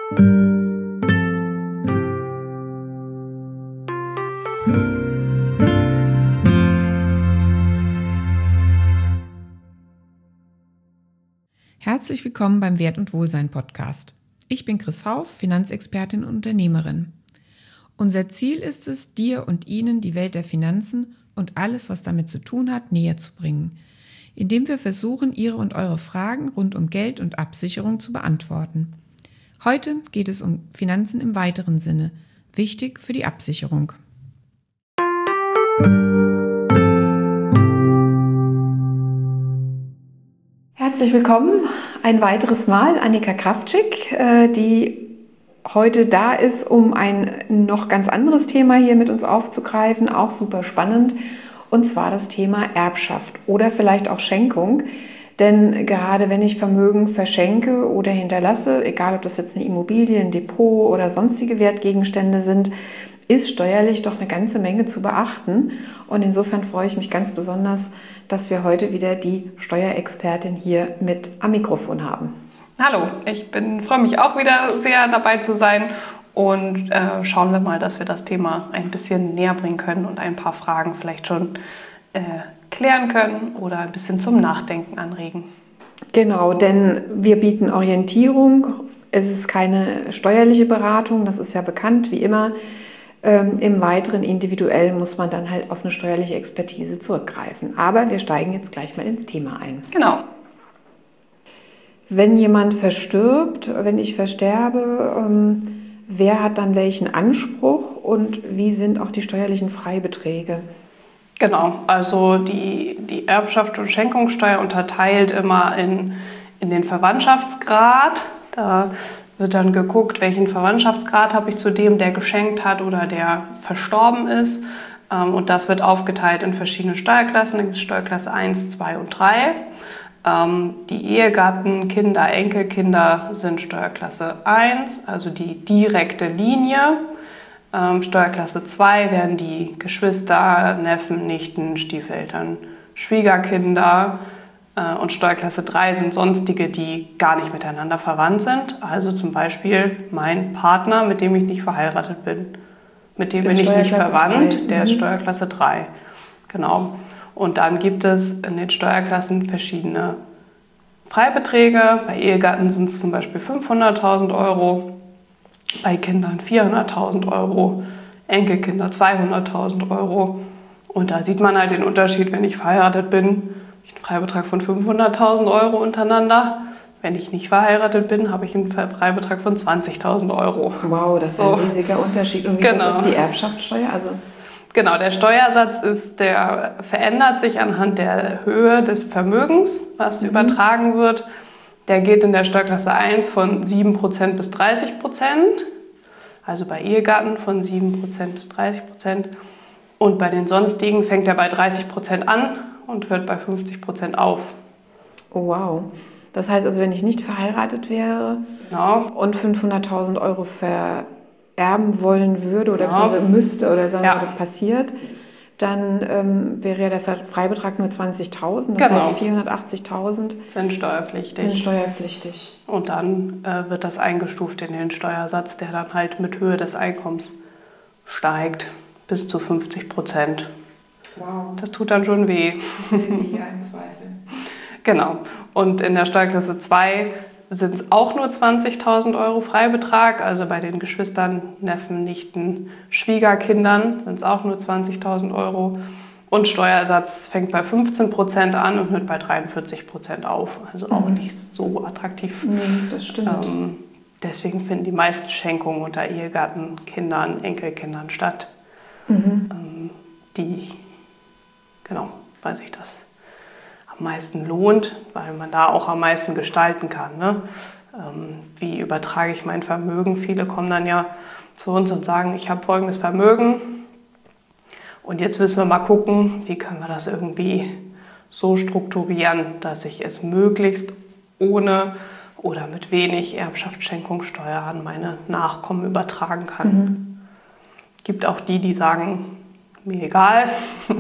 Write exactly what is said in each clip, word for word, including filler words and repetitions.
Herzlich willkommen beim Wert und Wohlsein Podcast. Ich bin Chris Hauff, Finanzexpertin und Unternehmerin. Unser Ziel ist es, dir und Ihnen die Welt der Finanzen und alles, was damit zu tun hat, näher zu bringen, indem wir versuchen, Ihre und eure Fragen rund um Geld und Absicherung zu beantworten. Heute geht es um Finanzen im weiteren Sinne, wichtig für die Absicherung. Herzlich willkommen ein weiteres Mal, Annika Kraftschick, die heute da ist, um ein noch ganz anderes Thema hier mit uns aufzugreifen, auch super spannend, und zwar das Thema Erbschaft oder vielleicht auch Schenkung. Denn gerade wenn ich Vermögen verschenke oder hinterlasse, egal ob das jetzt eine Immobilie, ein Depot oder sonstige Wertgegenstände sind, ist steuerlich doch eine ganze Menge zu beachten. Und insofern freue ich mich ganz besonders, dass wir heute wieder die Steuerexpertin hier mit am Mikrofon haben. Hallo, ich bin, freue mich auch wieder sehr dabei zu sein und äh, schauen wir mal, dass wir das Thema ein bisschen näher bringen können und ein paar Fragen vielleicht schon äh, klären können oder ein bisschen zum Nachdenken anregen. Genau, denn wir bieten Orientierung. Es ist keine steuerliche Beratung, das ist ja bekannt, wie immer. Ähm, Im Weiteren individuell muss man dann halt auf eine steuerliche Expertise zurückgreifen. Aber wir steigen jetzt gleich mal ins Thema ein. Genau. Wenn jemand verstirbt, wenn ich versterbe, ähm, wer hat dann welchen Anspruch und wie sind auch die steuerlichen Freibeträge? Genau, also die, die Erbschaft- und Schenkungssteuer unterteilt immer in, in den Verwandtschaftsgrad. Da wird dann geguckt, welchen Verwandtschaftsgrad habe ich zu dem, der geschenkt hat oder der verstorben ist. Und das wird aufgeteilt in verschiedene Steuerklassen. Da gibt es Steuerklasse eins, zwei und drei. Die Ehegatten, Kinder, Enkelkinder sind Steuerklasse eins, also die direkte Linie. Steuerklasse zwei werden die Geschwister, Neffen, Nichten, Stiefeltern, Schwiegerkinder. Und Steuerklasse drei sind sonstige, die gar nicht miteinander verwandt sind. Also zum Beispiel mein Partner, mit dem ich nicht verheiratet bin. Mit dem bin ich nicht verwandt, der ist Steuerklasse drei. Genau. Und dann gibt es in den Steuerklassen verschiedene Freibeträge. Bei Ehegatten sind es zum Beispiel fünfhunderttausend Euro, bei Kindern vierhunderttausend Euro, Enkelkinder zweihunderttausend Euro. Und da sieht man halt den Unterschied, wenn ich verheiratet bin, einen Freibetrag von fünfhunderttausend Euro untereinander. Wenn ich nicht verheiratet bin, habe ich einen Freibetrag von zwanzigtausend Euro. Wow, das ist so ein riesiger Unterschied. Und wie genau. hoch ist die Erbschaftssteuer? Also genau, der Steuersatz ist, der verändert sich anhand der Höhe des Vermögens, was mhm. übertragen wird. Der geht in der Steuerklasse eins von sieben Prozent bis dreißig Prozent. Also bei Ehegatten von sieben Prozent bis dreißig Prozent. Und bei den sonstigen fängt er bei dreißig Prozent an und hört bei fünfzig Prozent auf. Oh, wow. Das heißt also, wenn ich nicht verheiratet wäre genau. und fünfhunderttausend Euro vererben wollen würde oder genau. müsste oder sagen wir, ja. das passiert, dann ähm, wäre ja der Freibetrag nur zwanzigtausend. Das genau. heißt, vierhundertachtzigtausend sind steuerpflichtig. Sind steuerpflichtig. Und dann äh, wird das eingestuft in den Steuersatz, der dann halt mit Höhe des Einkommens steigt bis zu fünfzig Prozent. Wow. Das tut dann schon weh. Nicht einen Zweifel. Genau. Und in der Steuerklasse zwei sind es auch nur zwanzigtausend Euro Freibetrag. Also bei den Geschwistern, Neffen, Nichten, Schwiegerkindern sind es auch nur zwanzigtausend Euro. Und Steuersatz fängt bei fünfzehn Prozent an und hört bei dreiundvierzig Prozent auf. Also auch mhm. nicht so attraktiv. Nee, das stimmt. Ähm, deswegen finden die meisten Schenkungen unter Ehegatten, Kindern, Enkelkindern statt. Mhm. Ähm, die, genau, weil sich das am meisten lohnt, weil man da auch am meisten gestalten kann. Ne? Ähm, wie übertrage ich mein Vermögen? Viele kommen dann ja zu uns und sagen, ich habe folgendes Vermögen und jetzt müssen wir mal gucken, wie können wir das irgendwie so strukturieren, dass ich es möglichst ohne oder mit wenig Erbschaftsschenkungssteuer an meine Nachkommen übertragen kann. Mhm. Gibt auch die, die sagen, mir egal,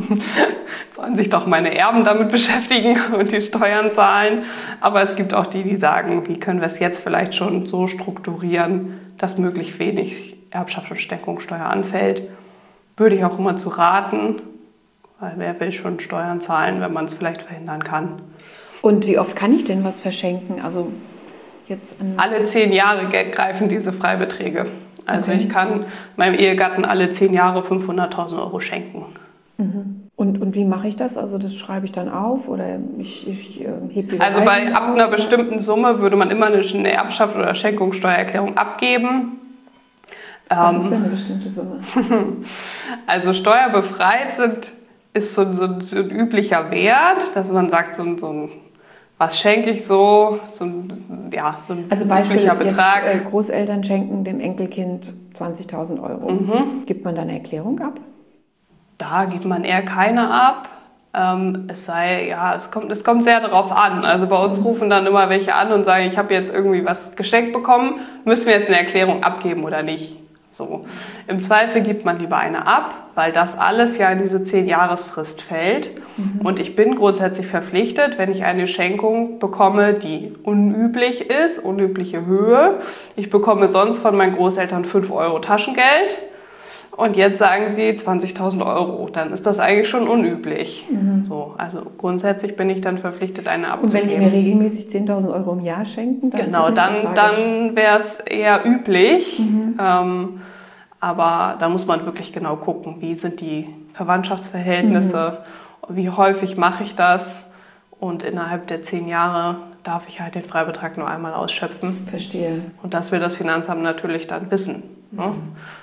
sollen sich doch meine Erben damit beschäftigen und die Steuern zahlen. Aber es gibt auch die, die sagen, wie können wir es jetzt vielleicht schon so strukturieren, dass möglichst wenig Erbschafts- und Schenkungssteuer anfällt. Würde ich auch immer zu raten, weil wer will schon Steuern zahlen, wenn man es vielleicht verhindern kann. Und wie oft kann ich denn was verschenken? Also jetzt an alle zehn Jahre greifen diese Freibeträge. Also okay. ich kann meinem Ehegatten alle zehn Jahre fünfhunderttausend Euro schenken. Mhm. Und, und wie mache ich das? Also das schreibe ich dann auf oder ich, ich äh, hebe die Also bei ab auf, einer oder? bestimmten Summe würde man immer eine Erbschaft oder Schenkungssteuererklärung abgeben. Was ähm, ist denn eine bestimmte Summe? Also steuerbefreit sind, ist so, so, so ein üblicher Wert, dass man sagt, so, so ein, was schenke ich so, so ein, ja, so ein also Beispiel üblicher Betrag. Jetzt, äh, Großeltern schenken dem Enkelkind zwanzigtausend Euro. Mhm. Gibt man da eine Erklärung ab? Da gibt man eher keine ab. Ähm, es sei, ja, es kommt, es kommt sehr darauf an. Also bei uns rufen dann immer welche an und sagen, ich habe jetzt irgendwie was geschenkt bekommen, müssen wir jetzt eine Erklärung abgeben oder nicht? So. Im Zweifel gibt man lieber eine ab, weil das alles ja in diese zehn-Jahresfrist fällt. Mhm. Und ich bin grundsätzlich verpflichtet, wenn ich eine Schenkung bekomme, die unüblich ist, unübliche Höhe. Ich bekomme sonst von meinen Großeltern fünf Euro Taschengeld. Und jetzt sagen sie zwanzigtausend Euro, dann ist das eigentlich schon unüblich. Mhm. So, also grundsätzlich bin ich dann verpflichtet, eine abzugeben. Und wenn die mir regelmäßig zehntausend Euro im Jahr schenken, dann genau, ist das nicht dann, so tragisch. dann wäre es eher üblich. Mhm. Ähm, aber da muss man wirklich genau gucken, wie sind die Verwandtschaftsverhältnisse, mhm. wie häufig mache ich das. Und innerhalb der zehn Jahre darf ich halt den Freibetrag nur einmal ausschöpfen. Verstehe. Und das will das Finanzamt natürlich dann wissen. Mhm. Ne?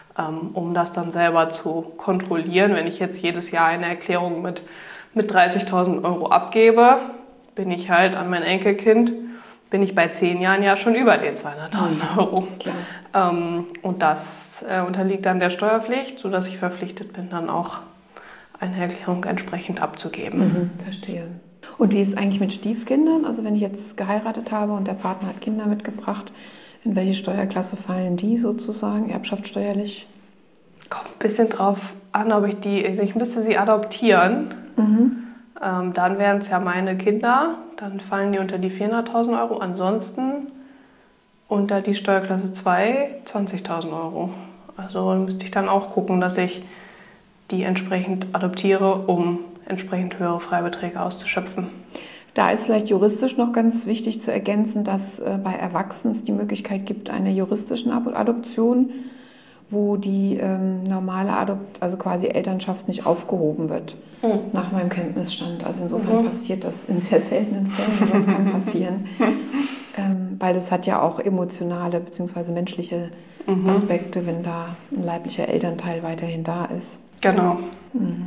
Um das dann selber zu kontrollieren. Wenn ich jetzt jedes Jahr eine Erklärung mit, mit dreißigtausend Euro abgebe, bin ich halt an mein Enkelkind, bin ich bei zehn Jahren ja schon über den zweihunderttausend Euro. Klar. Und das unterliegt dann der Steuerpflicht, sodass ich verpflichtet bin, dann auch eine Erklärung entsprechend abzugeben. Mhm, verstehe. Und wie ist es eigentlich mit Stiefkindern? Also wenn ich jetzt geheiratet habe und der Partner hat Kinder mitgebracht, in welche Steuerklasse fallen die sozusagen, erbschaftssteuerlich? Kommt ein bisschen drauf an, ob ich die, also ich müsste sie adoptieren. Mhm. Ähm, dann wären es ja meine Kinder, dann fallen die unter die vierhunderttausend Euro. Ansonsten unter die Steuerklasse zwei zwanzigtausend Euro. Also müsste ich dann auch gucken, dass ich die entsprechend adoptiere, um entsprechend höhere Freibeträge auszuschöpfen. Da ist vielleicht juristisch noch ganz wichtig zu ergänzen, dass äh, bei Erwachsenen es die Möglichkeit gibt einer juristischen Adoption, wo die ähm, normale Adopt, also quasi Elternschaft nicht aufgehoben wird, mhm. nach meinem Kenntnisstand. Also insofern mhm. passiert das in sehr seltenen Fällen, aber es kann passieren. ähm, weil das hat ja auch emotionale bzw. menschliche mhm. Aspekte, wenn da ein leiblicher Elternteil weiterhin da ist. Genau. Mhm.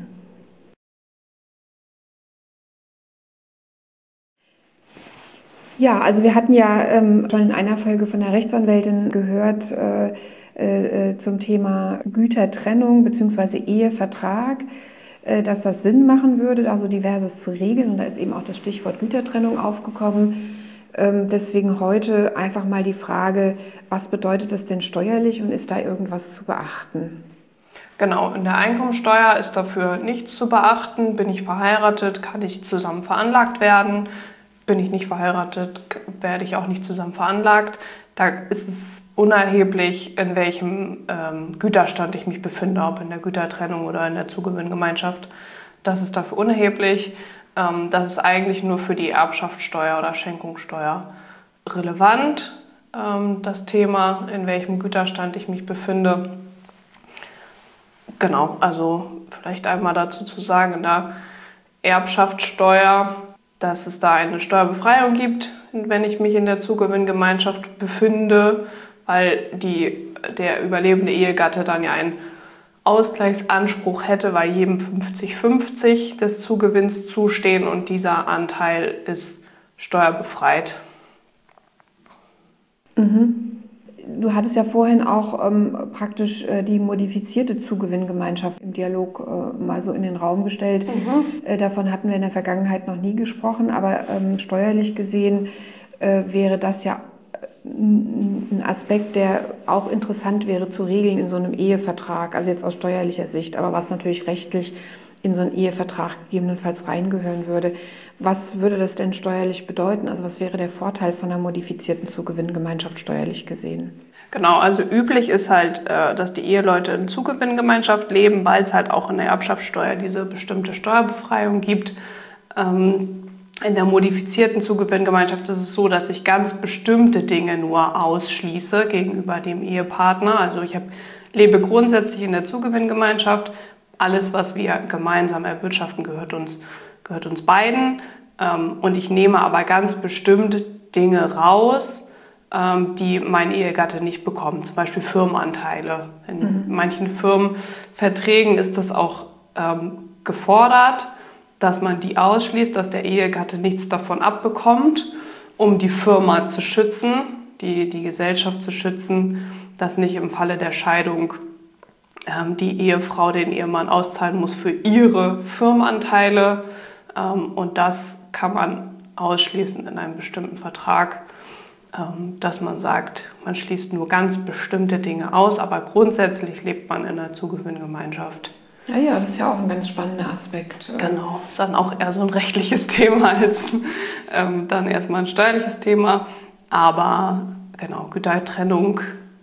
Ja, also wir hatten ja ähm, schon in einer Folge von der Rechtsanwältin gehört äh, äh, zum Thema Gütertrennung bzw. Ehevertrag, äh, dass das Sinn machen würde, da so Diverses zu regeln. Und da ist eben auch das Stichwort Gütertrennung aufgekommen. Ähm, deswegen heute einfach mal die Frage, was bedeutet das denn steuerlich und ist da irgendwas zu beachten? Genau, in der Einkommensteuer ist dafür nichts zu beachten. Bin ich verheiratet, kann ich zusammen veranlagt werden. Bin ich nicht verheiratet, werde ich auch nicht zusammen veranlagt. Da ist es unerheblich, in welchem ähm, Güterstand ich mich befinde, ob in der Gütertrennung oder in der Zugewinngemeinschaft. Das ist dafür unerheblich. Ähm, das ist eigentlich nur für die Erbschaftssteuer oder Schenkungssteuer relevant, ähm, das Thema, in welchem Güterstand ich mich befinde. Genau, also vielleicht einmal dazu zu sagen, in der Erbschaftssteuer, dass es da eine Steuerbefreiung gibt, wenn ich mich in der Zugewinngemeinschaft befinde, weil die, der überlebende Ehegatte dann ja einen Ausgleichsanspruch hätte, weil jedem fünfzig fünfzig des Zugewinns zustehen und dieser Anteil ist steuerbefreit. Mhm. Du hattest ja vorhin auch ähm, praktisch äh, die modifizierte Zugewinngemeinschaft im Dialog äh, mal so in den Raum gestellt. Mhm. Äh, davon hatten wir in der Vergangenheit noch nie gesprochen, aber ähm, steuerlich gesehen äh, wäre das ja ein Aspekt, der auch interessant wäre zu regeln in so einem Ehevertrag, also jetzt aus steuerlicher Sicht, aber was natürlich rechtlich in so einen Ehevertrag gegebenenfalls reingehören würde. Was würde das denn steuerlich bedeuten? Also was wäre der Vorteil von einer modifizierten Zugewinngemeinschaft steuerlich gesehen? Genau, also üblich ist halt, dass die Eheleute in Zugewinngemeinschaft leben, weil es halt auch in der Erbschaftssteuer diese bestimmte Steuerbefreiung gibt. In der modifizierten Zugewinngemeinschaft ist es so, dass ich ganz bestimmte Dinge nur ausschließe gegenüber dem Ehepartner. Also ich hab, lebe grundsätzlich in der Zugewinngemeinschaft. Alles, was wir gemeinsam erwirtschaften, gehört uns, gehört uns beiden. Und ich nehme aber ganz bestimmt Dinge raus, die mein Ehegatte nicht bekommt. Zum Beispiel Firmenanteile. In mhm. manchen Firmenverträgen ist das auch gefordert, dass man die ausschließt, dass der Ehegatte nichts davon abbekommt, um die Firma zu schützen, die, die Gesellschaft zu schützen, dass nicht im Falle der Scheidung ähm, die Ehefrau den Ehemann auszahlen muss für ihre Firmenanteile. Ähm, und das kann man ausschließen in einem bestimmten Vertrag, ähm, dass man sagt, man schließt nur ganz bestimmte Dinge aus, aber grundsätzlich lebt man in einer Zugewinngemeinschaft. Ja, ja, das ist ja auch ein ganz spannender Aspekt. Genau, ist dann auch eher so ein rechtliches Thema als ähm, dann erstmal ein steuerliches Thema. Aber genau, Gütertrennung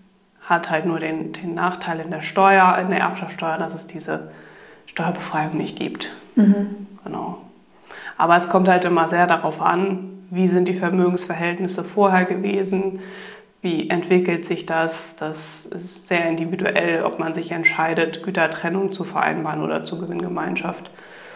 hat halt nur den, den Nachteil in der Steuer, in der Erbschaftssteuer, dass es diese Steuerbefreiung nicht gibt. Mhm. Genau. Aber es kommt halt immer sehr darauf an, wie sind die Vermögensverhältnisse vorher gewesen, wie entwickelt sich das? Das ist sehr individuell, ob man sich entscheidet, Gütertrennung zu vereinbaren oder Zugewinngemeinschaft.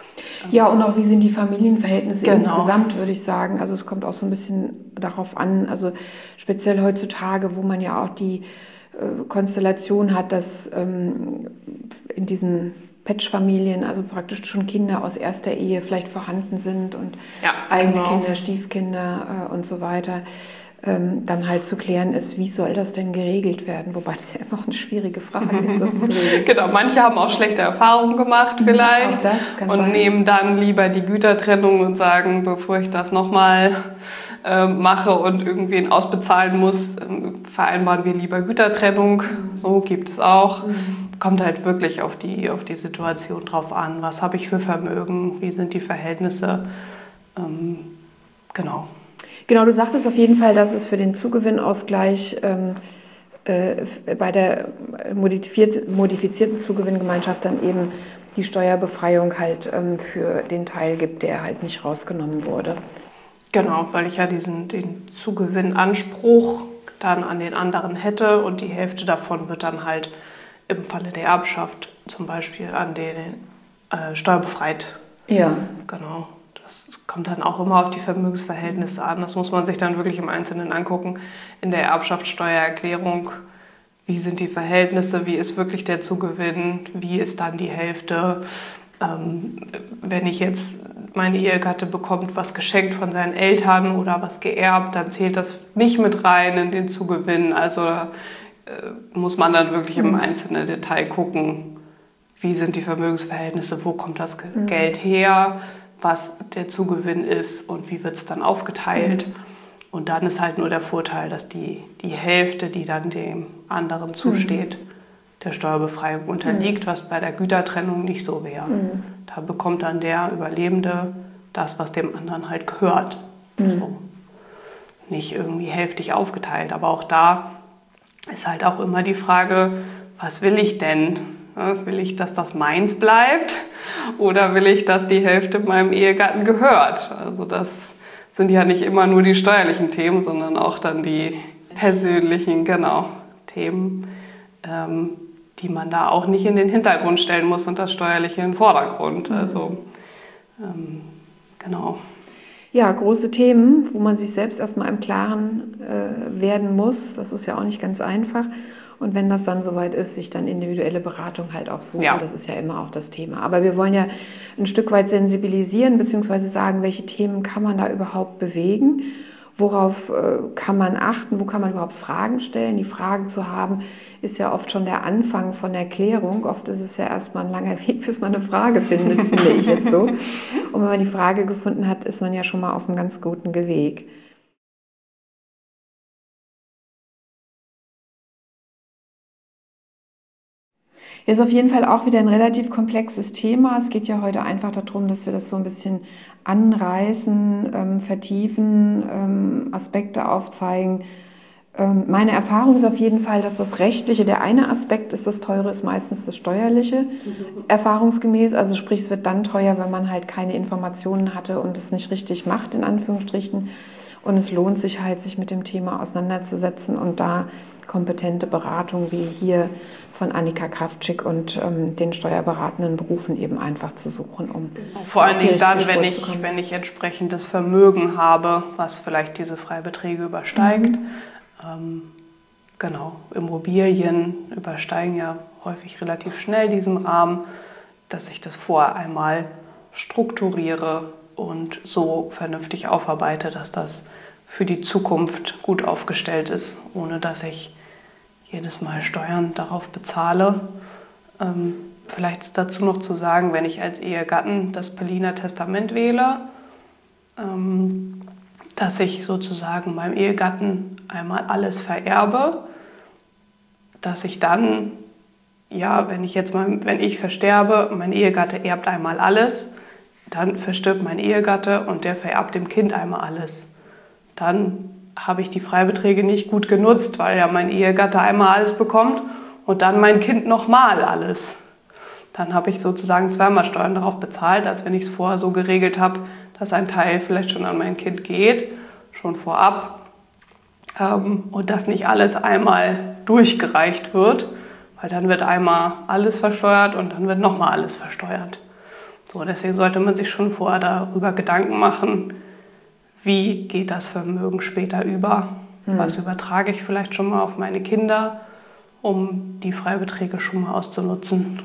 Ja, und auch wie sind die Familienverhältnisse genau. insgesamt, würde ich sagen. Also es kommt auch so ein bisschen darauf an, also speziell heutzutage, wo man ja auch die äh, Konstellation hat, dass ähm, in diesen Patchfamilien, also praktisch schon Kinder aus erster Ehe vielleicht vorhanden sind und ja, eigene genau. Kinder, Stiefkinder äh, und so weiter. Ähm, dann halt zu klären ist, wie soll das denn geregelt werden? Wobei das ja immer auch eine schwierige Frage ist, das zu regeln. Genau, manche haben auch schlechte Erfahrungen gemacht vielleicht auch das kann und sein. Nehmen dann lieber die Gütertrennung und sagen, bevor ich das nochmal äh, mache und irgendwen ausbezahlen muss, äh, vereinbaren wir lieber Gütertrennung. Mhm. So gibt es auch. Mhm. Kommt halt wirklich auf die, auf die Situation drauf an. Was habe ich für Vermögen? Wie sind die Verhältnisse? Ähm, genau. Genau, du sagtest auf jeden Fall, dass es für den Zugewinnausgleich ähm, äh, bei der modifiziert, modifizierten Zugewinngemeinschaft dann eben die Steuerbefreiung halt ähm, für den Teil gibt, der halt nicht rausgenommen wurde. Genau, weil ich ja diesen den Zugewinnanspruch dann an den anderen hätte und die Hälfte davon wird dann halt im Falle der Erbschaft zum Beispiel an den äh, steuerbefreit. Ja. Genau. Das kommt dann auch immer auf die Vermögensverhältnisse an. Das muss man sich dann wirklich im Einzelnen angucken. In der Erbschaftssteuererklärung, wie sind die Verhältnisse, wie ist wirklich der Zugewinn, wie ist dann die Hälfte. Ähm, wenn ich jetzt, meine Ehegatte bekommt was geschenkt von seinen Eltern oder was geerbt, dann zählt das nicht mit rein in den Zugewinn. Also äh, muss man dann wirklich im einzelnen Detail gucken, wie sind die Vermögensverhältnisse, wo kommt das mhm. Geld her, was der Zugewinn ist und wie wird es dann aufgeteilt. Mhm. Und dann ist halt nur der Vorteil, dass die, die Hälfte, die dann dem anderen zusteht, mhm. der Steuerbefreiung unterliegt, mhm. was bei der Gütertrennung nicht so wäre. Mhm. Da bekommt dann der Überlebende das, was dem anderen halt gehört. Mhm. So. Nicht irgendwie hälftig aufgeteilt. Aber auch da ist halt auch immer die Frage, was will ich denn? Will ich, dass das meins bleibt oder will ich, dass die Hälfte meinem Ehegatten gehört? Also das sind ja nicht immer nur die steuerlichen Themen, sondern auch dann die persönlichen, genau, Themen, ähm, die man da auch nicht in den Hintergrund stellen muss und das Steuerliche in den Vordergrund. Also ähm, genau. Ja, große Themen, wo man sich selbst erstmal im Klaren äh, werden muss. Das ist ja auch nicht ganz einfach. Und wenn das dann soweit ist, sich dann individuelle Beratung halt auch suchen, ja. Das ist ja immer auch das Thema. Aber wir wollen ja ein Stück weit sensibilisieren, beziehungsweise sagen, welche Themen kann man da überhaupt bewegen, worauf äh, kann man achten, wo kann man überhaupt Fragen stellen. Die Fragen zu haben, ist ja oft schon der Anfang von der Klärung. Oft ist es ja erstmal ein langer Weg, bis man eine Frage findet, finde ich jetzt so. Und wenn man die Frage gefunden hat, ist man ja schon mal auf einem ganz guten Weg. Ist auf jeden Fall auch wieder ein relativ komplexes Thema. Es geht ja heute einfach darum, dass wir das so ein bisschen anreißen, ähm, vertiefen, ähm, Aspekte aufzeigen. Ähm, meine Erfahrung ist auf jeden Fall, dass das Rechtliche der eine Aspekt ist, das Teure ist meistens das Steuerliche, mhm. erfahrungsgemäß. Also sprich, es wird dann teuer, wenn man halt keine Informationen hatte und es nicht richtig macht, in Anführungsstrichen. Und es lohnt sich halt, sich mit dem Thema auseinanderzusetzen und da kompetente Beratung wie hier von Annika Krawczyk und ähm, den steuerberatenden Berufen eben einfach zu suchen, um vor allen Dingen dann, wenn ich, wenn ich entsprechendes Vermögen habe, was vielleicht diese Freibeträge übersteigt. Mhm. Ähm, genau, Immobilien übersteigen ja häufig relativ schnell diesen Rahmen, dass ich das vorher einmal strukturiere und so vernünftig aufarbeite, dass das für die Zukunft gut aufgestellt ist, ohne dass ich jedes Mal Steuern darauf bezahle. Ähm, vielleicht ist dazu noch zu sagen, wenn ich als Ehegatten das Berliner Testament wähle, ähm, dass ich sozusagen meinem Ehegatten einmal alles vererbe, dass ich dann, ja, wenn ich jetzt mal, wenn ich versterbe, mein Ehegatte erbt einmal alles, dann verstirbt mein Ehegatte und der vererbt dem Kind einmal alles. Dann habe ich die Freibeträge nicht gut genutzt, weil ja mein Ehegatte einmal alles bekommt und dann mein Kind nochmal alles. Dann habe ich sozusagen zweimal Steuern darauf bezahlt, als wenn ich es vorher so geregelt habe, dass ein Teil vielleicht schon an mein Kind geht, schon vorab, ähm, und dass nicht alles einmal durchgereicht wird, weil dann wird einmal alles versteuert und dann wird nochmal alles versteuert. So, deswegen sollte man sich schon vorher darüber Gedanken machen, wie geht das Vermögen später über? Hm. Was übertrage ich vielleicht schon mal auf meine Kinder, um die Freibeträge schon mal auszunutzen?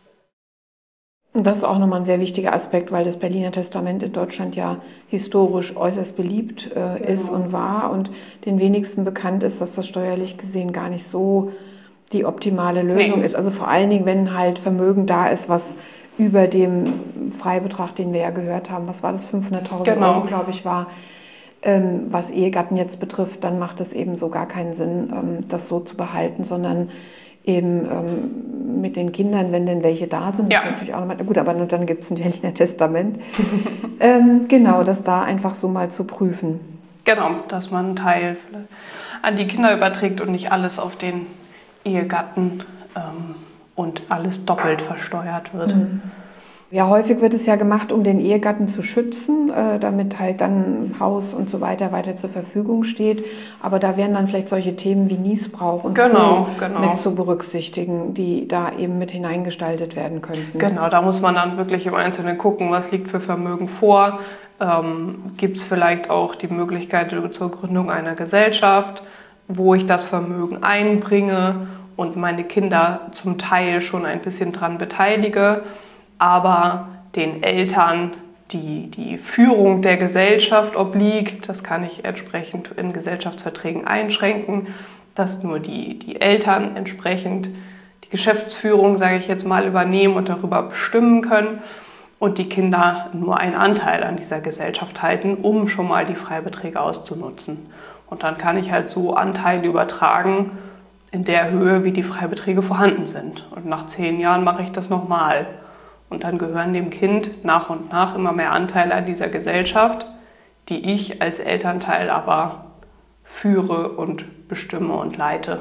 Und das ist auch nochmal ein sehr wichtiger Aspekt, weil das Berliner Testament in Deutschland ja historisch äußerst beliebt äh, genau. ist und war und den wenigsten bekannt ist, dass das steuerlich gesehen gar nicht so die optimale Lösung nee. ist. Also vor allen Dingen, wenn halt Vermögen da ist, was über dem Freibetrag, den wir ja gehört haben, was war das, fünfhunderttausend genau. Euro, glaube ich, war, ähm, was Ehegatten jetzt betrifft, dann macht es eben so gar keinen Sinn, ähm, das so zu behalten, sondern eben ähm, mit den Kindern, wenn denn welche da sind, ja. Das ist natürlich auch nochmal, gut, aber dann gibt es ein Berliner Testament. ähm, genau, das da einfach so mal zu prüfen. Genau, dass man einen Teil an die Kinder überträgt und nicht alles auf den Ehegatten ähm, und alles doppelt versteuert wird. Mhm. Ja, häufig wird es ja gemacht, um den Ehegatten zu schützen, äh, damit halt dann Haus und so weiter weiter zur Verfügung steht. Aber da wären dann vielleicht solche Themen wie Niesbrauch und genau, genau. mit zu berücksichtigen, die da eben mit hineingestaltet werden könnten. Genau, da muss man dann wirklich im Einzelnen gucken, was liegt für Vermögen vor. Ähm, gibt es vielleicht auch die Möglichkeit zur Gründung einer Gesellschaft, wo ich das Vermögen einbringe und meine Kinder zum Teil schon ein bisschen dran beteilige, aber den Eltern die, die Führung der Gesellschaft obliegt. Das kann ich entsprechend in Gesellschaftsverträgen einschränken, dass nur die, die Eltern entsprechend die Geschäftsführung, sage ich jetzt mal, übernehmen und darüber bestimmen können und die Kinder nur einen Anteil an dieser Gesellschaft halten, um schon mal die Freibeträge auszunutzen. Und dann kann ich halt so Anteile übertragen in der Höhe, wie die Freibeträge vorhanden sind. Und nach zehn Jahren mache ich das nochmal. Und dann gehören dem Kind nach und nach immer mehr Anteile an dieser Gesellschaft, die ich als Elternteil aber führe und bestimme und leite.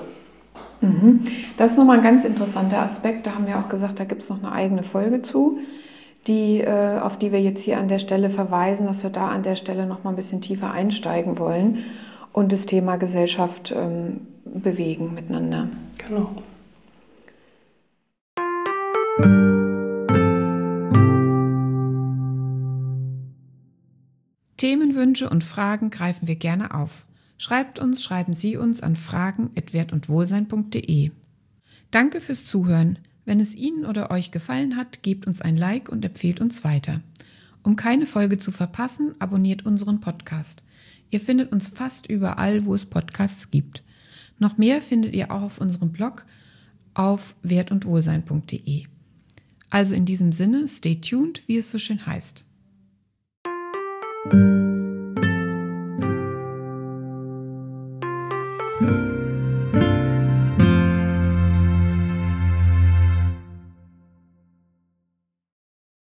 Das ist nochmal ein ganz interessanter Aspekt. Da haben wir auch gesagt, da gibt es noch eine eigene Folge zu, die, auf die wir jetzt hier an der Stelle verweisen, dass wir da an der Stelle nochmal ein bisschen tiefer einsteigen wollen und das Thema Gesellschaft ähm, bewegen miteinander. Genau. Themenwünsche und Fragen greifen wir gerne auf. Schreibt uns, schreiben Sie uns an fragen at wert und wohlsein punkt de. Danke fürs Zuhören. Wenn es Ihnen oder euch gefallen hat, gebt uns ein Like und empfehlt uns weiter. Um keine Folge zu verpassen, abonniert unseren Podcast. Ihr findet uns fast überall, wo es Podcasts gibt. Noch mehr findet ihr auch auf unserem Blog auf wert und wohlsein punkt de. Also in diesem Sinne, stay tuned, wie es so schön heißt.